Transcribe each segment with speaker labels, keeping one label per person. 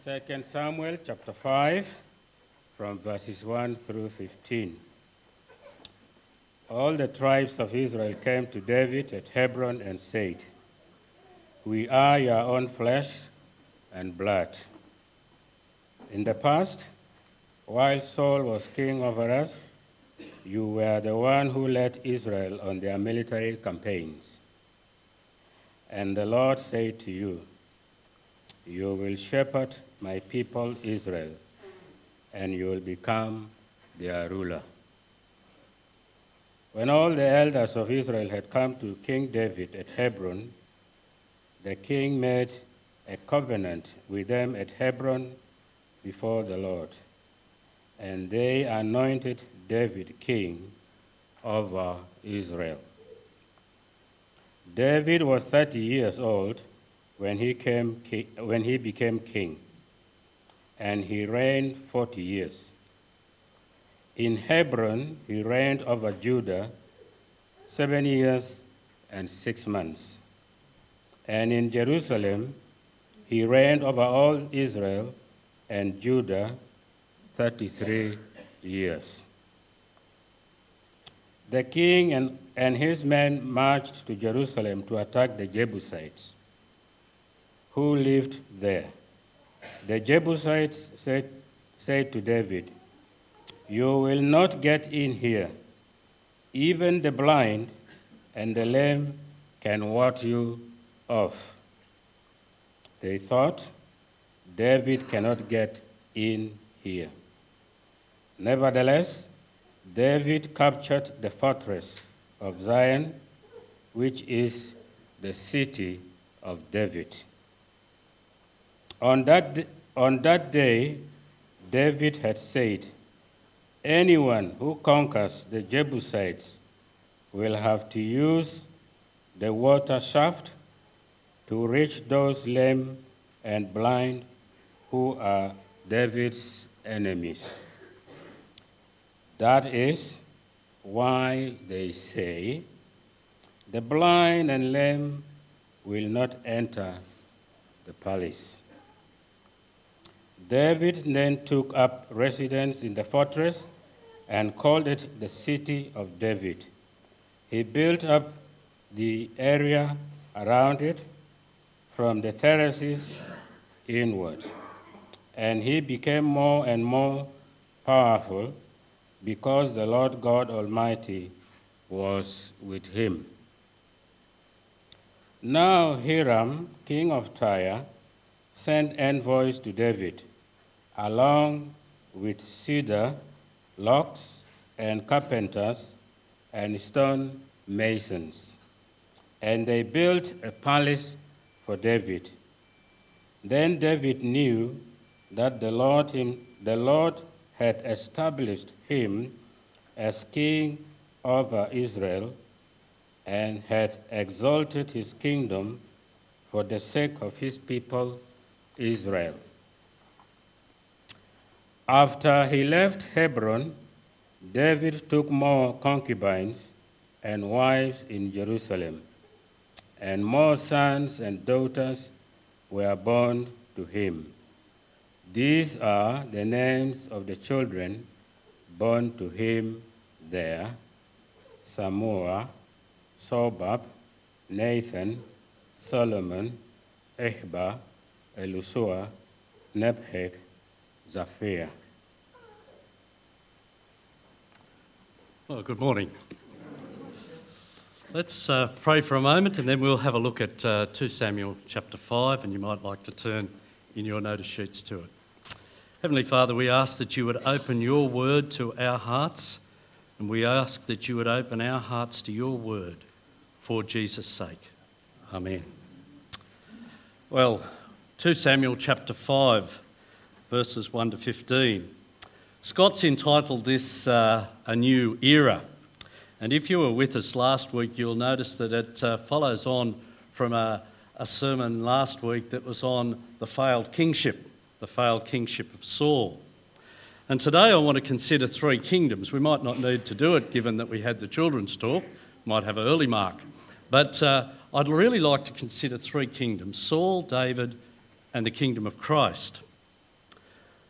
Speaker 1: 2 Samuel chapter 5, from verses 1 through 15. All the tribes of Israel came to David at Hebron and said, "We are your own flesh and blood. In the past, while Saul was king over us, you were the one who led Israel on their military campaigns. And the Lord said to you, 'You will shepherd my people Israel, and you will become their ruler.' When all the elders of Israel had come to King David at Hebron, the king made a covenant with them at Hebron before the Lord, and they anointed David king over Israel. David was 30 years old when he became king, and he reigned 40 years. In Hebron, he reigned over Judah 7 years and 6 months. And in Jerusalem, he reigned over all Israel and Judah 33 years. The king and his men marched to Jerusalem to attack the Jebusites who lived there. The Jebusites said to David, "You will not get in here. Even the blind and the lame can ward you off." They thought, "David cannot get in here." Nevertheless, David captured the fortress of Zion, which is the city of David. On that day, David had said, "Anyone who conquers the Jebusites will have to use the water shaft to reach those lame and blind who are David's enemies." That is why they say, "The blind and lame will not enter the palace." David then took up residence in the fortress and called it the City of David. He built up the area around it from the terraces inward, and he became more and more powerful because the Lord God Almighty was with him. Now Hiram, king of Tyre, sent envoys to David, along with cedar, logs, and carpenters, and stone masons. And they built a palace for David. Then David knew that the Lord had established him as king over Israel and had exalted his kingdom for the sake of his people Israel. After he left Hebron, David took more concubines and wives in Jerusalem, and more sons and daughters were born to him. These are the names of the children born to him there: Samua, Sobab, Nathan, Solomon, Ehba, Elisua, Nepheg, Zafir.
Speaker 2: Well, good morning. Let's pray for a moment and then we'll have a look at 2 Samuel chapter 5, and you might like to turn in your notice sheets to it. Heavenly Father, we ask that you would open your word to our hearts, and we ask that you would open our hearts to your word for Jesus' sake. Amen. Well, 2 Samuel chapter 5, verses 1 to 15. Scott's entitled this A New Era. And if you were with us last week, you'll notice that it follows on from a sermon last week that was on the failed kingship of Saul. And today I want to consider 3 kingdoms. We might not need to do it given that we had the children's talk, might have an early mark. But I'd really like to consider 3 kingdoms: Saul, David, and the kingdom of Christ.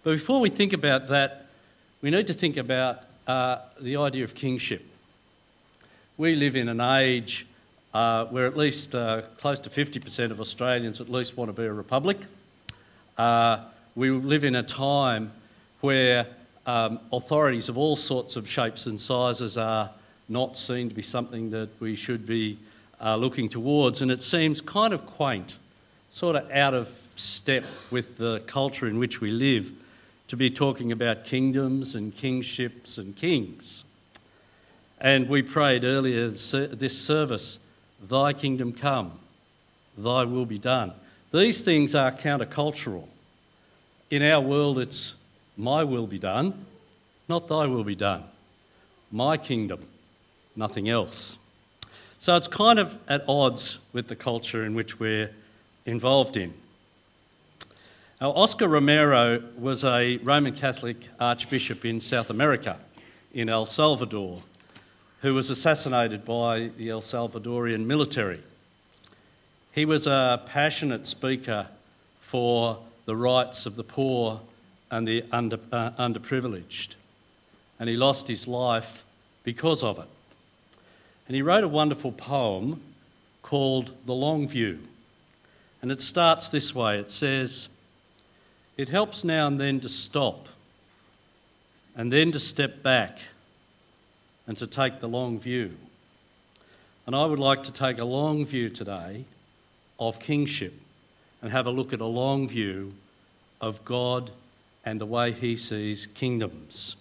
Speaker 2: But before we think about that, we need to think about the idea of kingship. We live in an age where at least close to 50% of Australians at least want to be a republic. We live in a time where authorities of all sorts of shapes and sizes are not seen to be something that we should be looking towards, and it seems kind of quaint, sort of out of step with the culture in which we live, to be talking about kingdoms and kingships and kings. And we prayed earlier this service, "Thy kingdom come, thy will be done." These things are countercultural. In our world, it's my will be done, not thy will be done. My kingdom, nothing else. So it's kind of at odds with the culture in which we're involved in. Now, Oscar Romero was a Roman Catholic archbishop in South America, in El Salvador, who was assassinated by the El Salvadorian military. He was a passionate speaker for the rights of the poor and the underprivileged, and he lost his life because of it. And he wrote a wonderful poem called The Long View, and it starts this way. It says, "It helps now and then to stop, and then to step back, and to take the long view." And I would like to take a long view today of kingship and have a look at a long view of God and the way he sees kingdoms.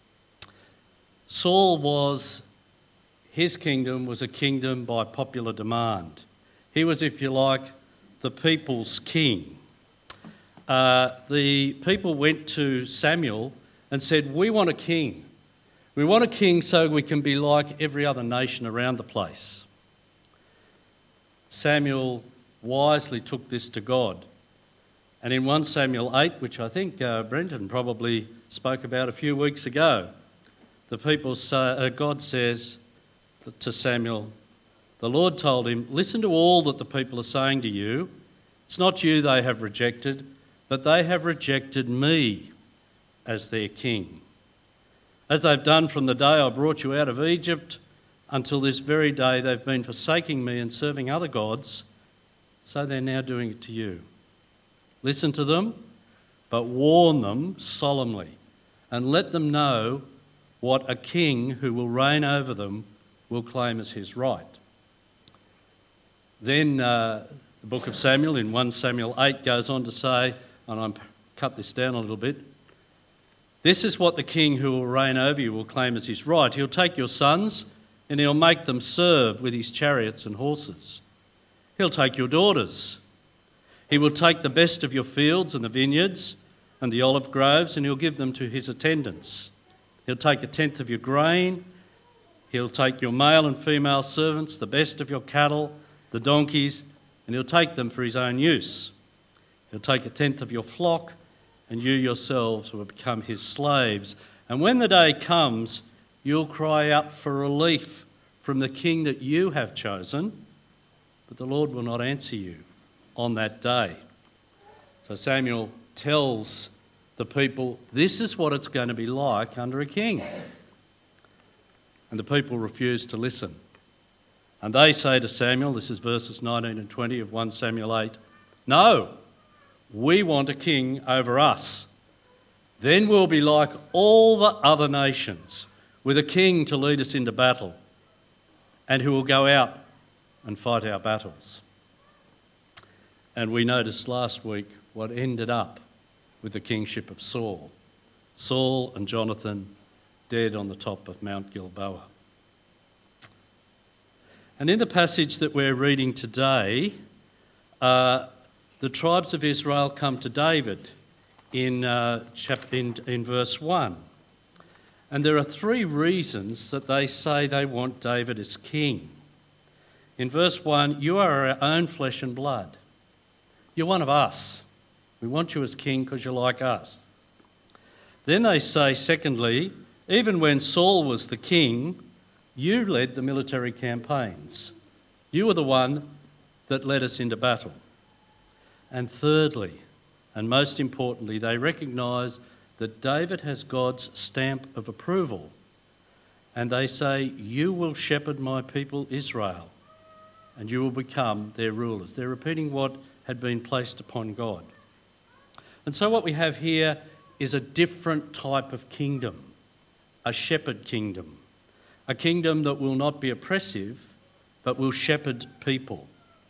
Speaker 2: His kingdom was a kingdom by popular demand. He was, if you like, the people's king. The people went to Samuel and said, "We want a king. We want a king so we can be like every other nation around the place." Samuel wisely took this to God. And in 1 Samuel 8, which I think Brendan probably spoke about a few weeks ago, God says to Samuel, the Lord told him, "Listen to all that the people are saying to you. It's not you they have rejected, but they have rejected me as their king. As they've done from the day I brought you out of Egypt until this very day, they've been forsaking me and serving other gods, so they're now doing it to you. Listen to them, but warn them solemnly, and let them know what a king who will reign over them will claim as his right." Then the book of Samuel in 1 Samuel 8 goes on to say, and I'll cut this down a little bit, "This is what the king who will reign over you will claim as his right. He'll take your sons and he'll make them serve with his chariots and horses. He'll take your daughters. He will take the best of your fields and the vineyards and the olive groves, and he'll give them to his attendants. He'll take a tenth of your grain. He'll take your male and female servants, the best of your cattle, the donkeys, and he'll take them for his own use. He'll take a tenth of your flock, and you yourselves will become his slaves. And when the day comes, you'll cry out for relief from the king that you have chosen, but the Lord will not answer you on that day." So Samuel tells the people, this is what it's going to be like under a king. And the people refuse to listen. And they say to Samuel, this is verses 19 and 20 of 1 Samuel 8, "No, we want a king over us. Then we'll be like all the other nations, with a king to lead us into battle, and who will go out and fight our battles." And we noticed last week what ended up with the kingship of Saul. Saul and Jonathan dead on the top of Mount Gilboa. And in the passage that we're reading today, the tribes of Israel come to David in verse 1. And there are three reasons that they say they want David as king. In verse 1, "You are our own flesh and blood. You're one of us. We want you as king because you're like us." Then they say, secondly, "Even when Saul was the king, you led the military campaigns. You were the one that led us into battle." And thirdly, And most importantly, they recognise that David has God's stamp of approval. And they say, "You will shepherd my people Israel, and you will become their rulers." They're repeating what had been placed upon God. And so what we have here is a different type of kingdom, a shepherd kingdom, a kingdom that will not be oppressive, but will shepherd people.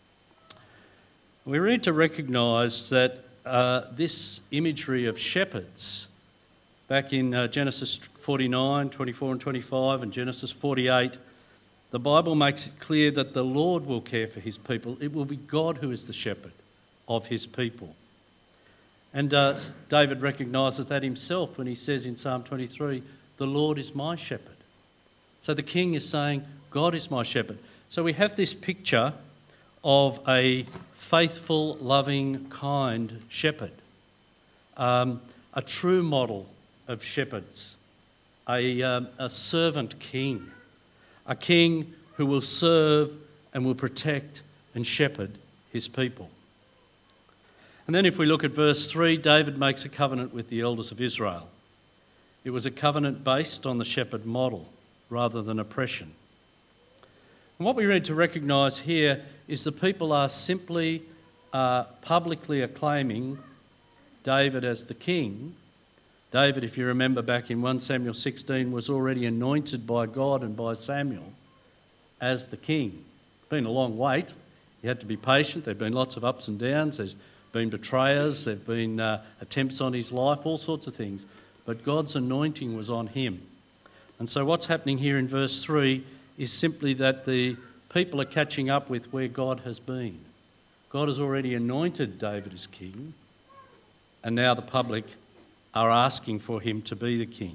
Speaker 2: We need to recognise that this imagery of shepherds, back in Genesis 49, 24 and 25 and Genesis 48, the Bible makes it clear that the Lord will care for his people. It will be God who is the shepherd of his people. And David recognises that himself when he says in Psalm 23, "The Lord is my shepherd." So the king is saying, God is my shepherd. So we have this picture of a faithful, loving, kind shepherd, a true model of shepherds, a servant king, a king who will serve and will protect and shepherd his people. And then if we look at verse 3, David makes a covenant with the elders of Israel. It was a covenant based on the shepherd model rather than oppression. And what we need to recognise here is the people are simply publicly acclaiming David as the king. David, if you remember back in 1 Samuel 16, was already anointed by God and by Samuel as the king. It's been a long wait. He had to be patient. There have been lots of ups and downs. There's been betrayers. There have been attempts on his life, all sorts of things. But God's anointing was on him. And so what's happening here in verse 3 is simply that the people are catching up with where God has been. God has already anointed David as king, and now the public are asking for him to be the king.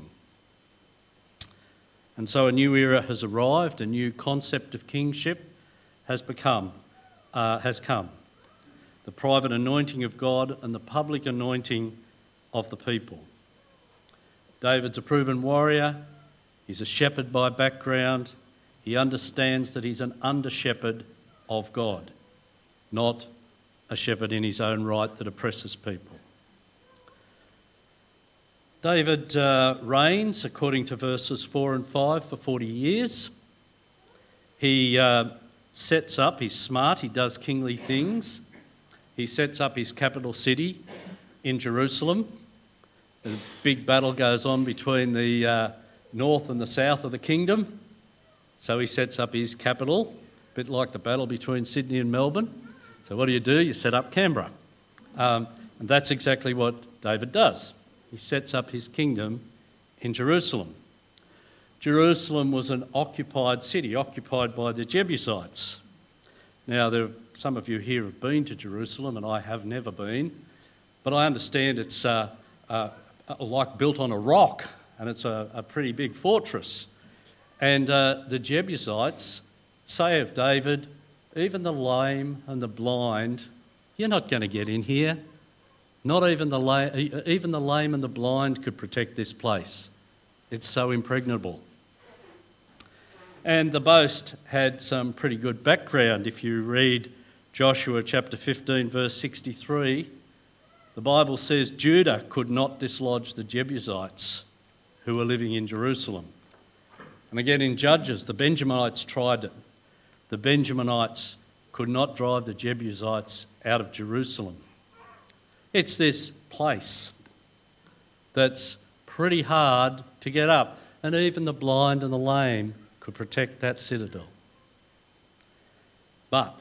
Speaker 2: And so a new era has arrived, a new concept of kingship has come. The private anointing of God and the public anointing of the people. David's a proven warrior. He's a shepherd by background. He understands that he's an under-shepherd of God, not a shepherd in his own right that oppresses people. David reigns, according to verses 4 and 5, for 40 years. He sets up, he's smart, he does kingly things. He sets up his capital city in Jerusalem. A big battle goes on between the north and the south of the kingdom. So he sets up his capital, a bit like the battle between Sydney and Melbourne. So what do? You set up Canberra. And that's exactly what David does. He sets up his kingdom in Jerusalem. Jerusalem was an occupied city, occupied by the Jebusites. Now, some of you here have been to Jerusalem, and I have never been, but I understand it's like built on a rock, and it's a pretty big fortress. And the Jebusites say of David, "Even the lame and the blind, you're not going to get in here. Not even the lame and the blind could protect this place. It's so impregnable." And the boast had some pretty good background. If you read Joshua chapter 15, verse 63, the Bible says Judah could not dislodge the Jebusites who were living in Jerusalem. And again in Judges, the Benjaminites tried it. The Benjaminites could not drive the Jebusites out of Jerusalem. It's this place that's pretty hard to get up, and even the blind and the lame could protect that citadel. But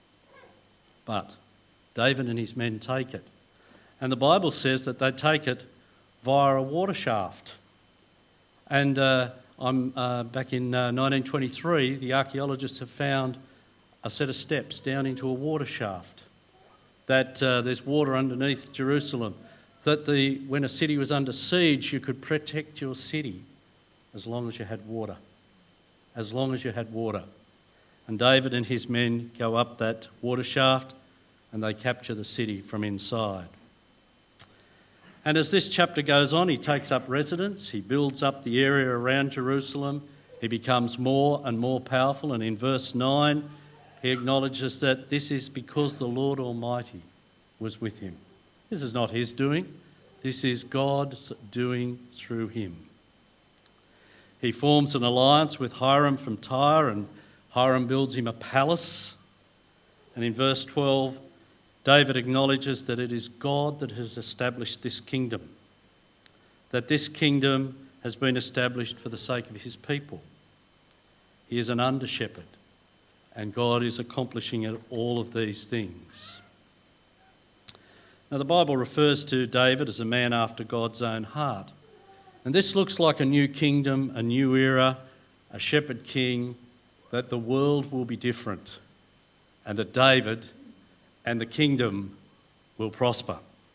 Speaker 2: David and his men take it. And the Bible says that they take it via a water shaft. And back in 1923, the archaeologists have found a set of steps down into a water shaft. That there's water underneath Jerusalem. That when a city was under siege, you could protect your city as long as you had water. As long as you had water. And David and his men go up that water shaft and they capture the city from inside. And as this chapter goes on, he takes up residence, he builds up the area around Jerusalem, he becomes more and more powerful, and in verse 9 he acknowledges that this is because the Lord Almighty was with him. This is not his doing. This is God's doing through him. He forms an alliance with Hiram from Tyre, and Hiram builds him a palace. And in verse 12, David acknowledges that it is God that has established this kingdom, that this kingdom has been established for the sake of his people. He is an under-shepherd, and God is accomplishing all of these things. Now, the Bible refers to David as a man after God's own heart. And this looks like a new kingdom, a new era, a shepherd king, that the world will be different, and that David and the kingdom will prosper.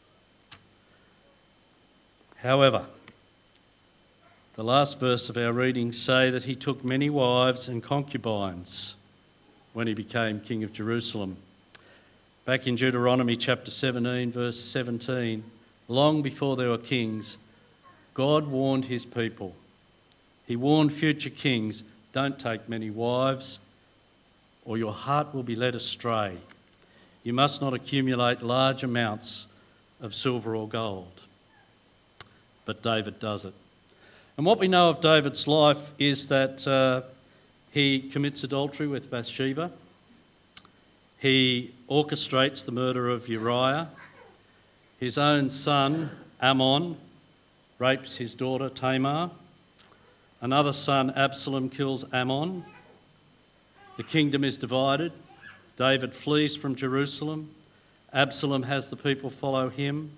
Speaker 2: However, the last verse of our reading say that he took many wives and concubines when he became king of Jerusalem. Back in Deuteronomy chapter 17, verse 17, long before there were kings, God warned his people. He warned future kings, don't take many wives, or your heart will be led astray. You must not accumulate large amounts of silver or gold. But David does it. And what we know of David's life is that he commits adultery with Bathsheba. He orchestrates the murder of Uriah. His own son, Ammon, rapes his daughter Tamar. Another son, Absalom, kills Ammon. The kingdom is divided. David flees from Jerusalem. Absalom has the people follow him.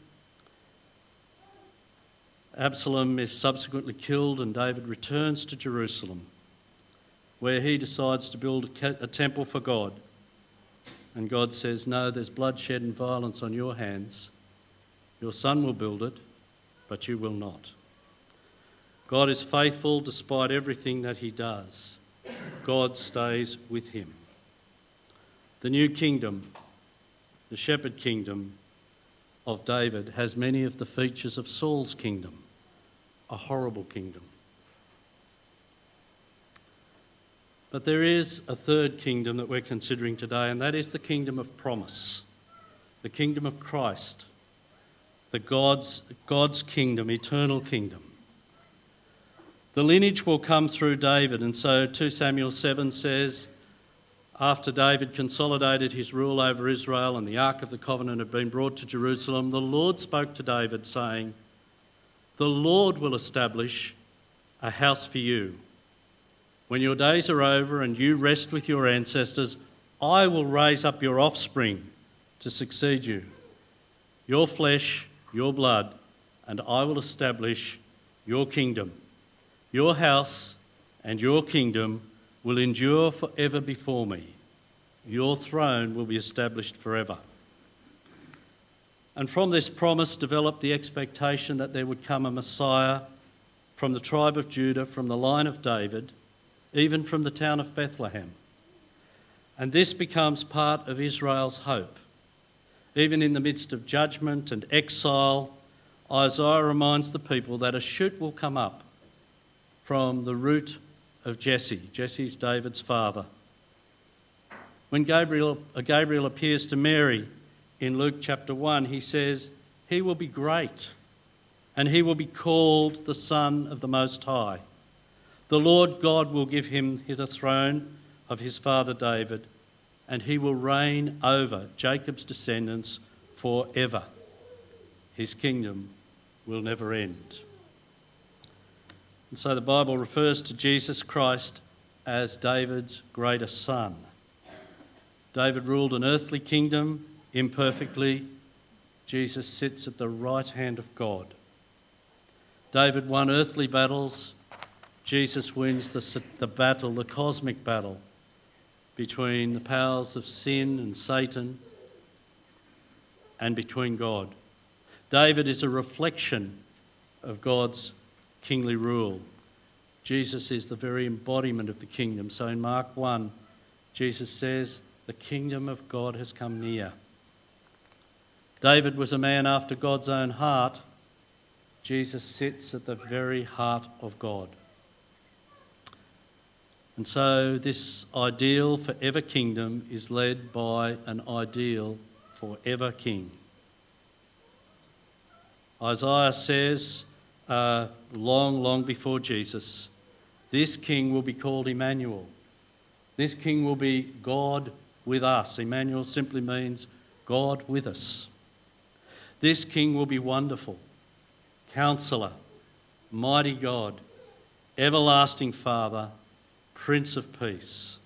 Speaker 2: Absalom is subsequently killed, and David returns to Jerusalem, where he decides to build a temple for God. And God says, no, there's bloodshed and violence on your hands. Your son will build it, but you will not. God is faithful despite everything that he does. God stays with him. The new kingdom, the shepherd kingdom of David, has many of the features of Saul's kingdom, a horrible kingdom. But there is a third kingdom that we're considering today, and that is the kingdom of promise, the kingdom of Christ, the God's kingdom, eternal kingdom. The lineage will come through David, and so 2 Samuel 7 says, after David consolidated his rule over Israel and the Ark of the Covenant had been brought to Jerusalem, the Lord spoke to David saying, the Lord will establish a house for you. When your days are over and you rest with your ancestors, I will raise up your offspring to succeed you, your flesh, your blood, and I will establish your kingdom. Your house and your kingdom will endure forever before me. Your throne will be established forever. And from this promise developed the expectation that there would come a Messiah from the tribe of Judah, from the line of David, even from the town of Bethlehem. And this becomes part of Israel's hope. Even in the midst of judgment and exile, Isaiah reminds the people that a shoot will come up from the root of Jesse. Jesse's David's father. When Gabriel appears to Mary in Luke chapter 1, he says, he will be great, and he will be called the Son of the Most High. The Lord God will give him the throne of his father David, and he will reign over Jacob's descendants forever. His kingdom will never end. And so the Bible refers to Jesus Christ as David's greater son. David ruled an earthly kingdom imperfectly. Jesus sits at the right hand of God. David won earthly battles. Jesus wins the battle, the cosmic battle, between the powers of sin and Satan and between God. David is a reflection of God's kingly rule. Jesus is the very embodiment of the kingdom. So in Mark 1, Jesus says, the kingdom of God has come near. David was a man after God's own heart. Jesus sits at the very heart of God. And so this ideal forever kingdom is led by an ideal forever king. Isaiah says, long before Jesus, this king will be called Emmanuel. This king will be God with us. Emmanuel simply means God with us. This king will be wonderful, Counselor, Mighty God, Everlasting Father, Prince of Peace.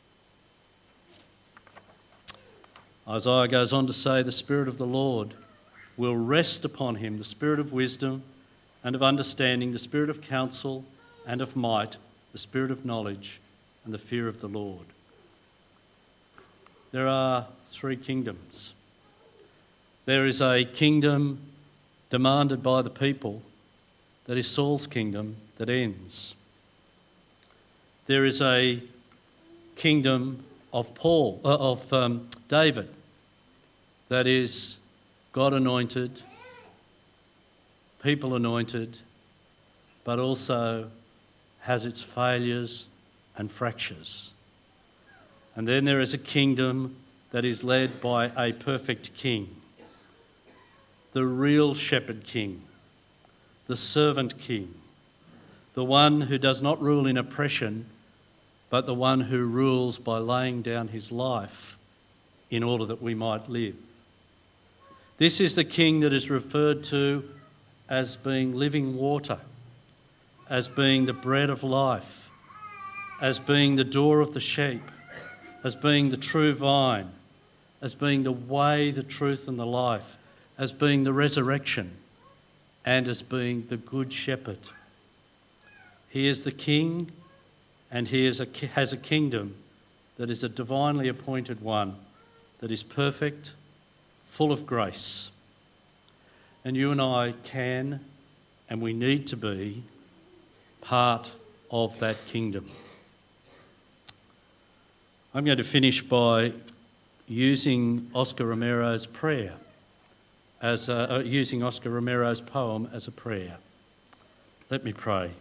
Speaker 2: Isaiah goes on to say, the Spirit of the Lord will rest upon him, the Spirit of wisdom and of understanding, the Spirit of counsel and of might, the Spirit of knowledge and the fear of the Lord. There are three kingdoms. There is a kingdom demanded by the people, that is Saul's kingdom, that ends. There is a kingdom of David, that is God anointed, people anointed, but also has its failures and fractures. And then there is a kingdom that is led by a perfect king, the real shepherd king, the servant king, the one who does not rule in oppression, but the one who rules by laying down his life in order that we might live. This is the king that is referred to as being living water, as being the bread of life, as being the door of the sheep, as being the true vine, as being the way, the truth and the life, as being the resurrection, and as being the good shepherd. He is the king, and he has a kingdom that is a divinely appointed one, that is perfect, full of grace. And you and I can, and we need to be, part of that kingdom. I'm going to finish by using Oscar Romero's prayer, using Oscar Romero's poem as a prayer. Let me pray.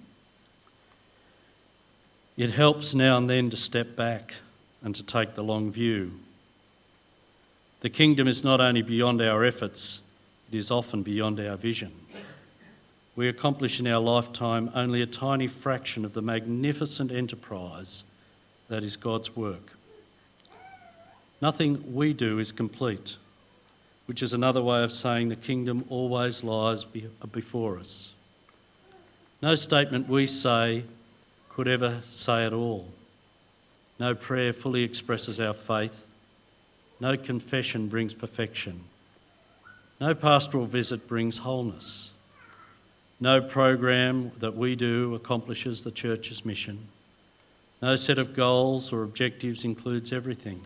Speaker 2: It helps now and then to step back and to take the long view. The kingdom is not only beyond our efforts, it is often beyond our vision. We accomplish in our lifetime only a tiny fraction of the magnificent enterprise that is God's work. Nothing we do is complete, which is another way of saying the kingdom always lies before us. No statement we say could ever say it all. No prayer fully expresses our faith. No confession brings perfection. No pastoral visit brings wholeness. No program that we do accomplishes the church's mission. No set of goals or objectives includes everything.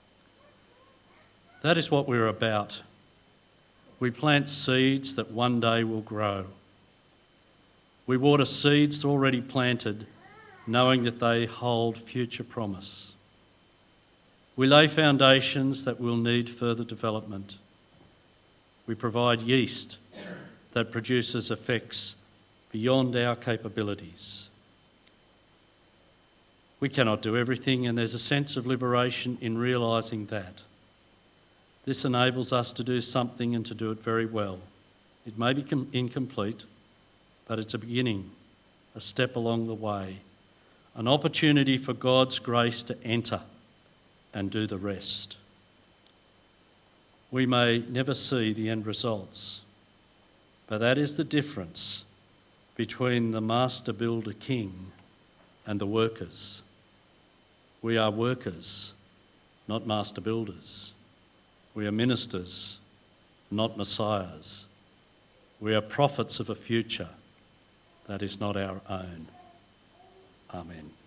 Speaker 2: That is what we're about. We plant seeds that one day will grow. We water seeds already planted, knowing that they hold future promise. We lay foundations that will need further development. We provide yeast that produces effects beyond our capabilities. We cannot do everything, and there's a sense of liberation in realising that. This enables us to do something and to do it very well. It may be incomplete, but it's a beginning, a step along the way, an opportunity for God's grace to enter and do the rest. We may never see the end results, but that is the difference between the master builder king and the workers. We are workers, not master builders. We are ministers, not messiahs. We are prophets of a future that is not our own. Amen.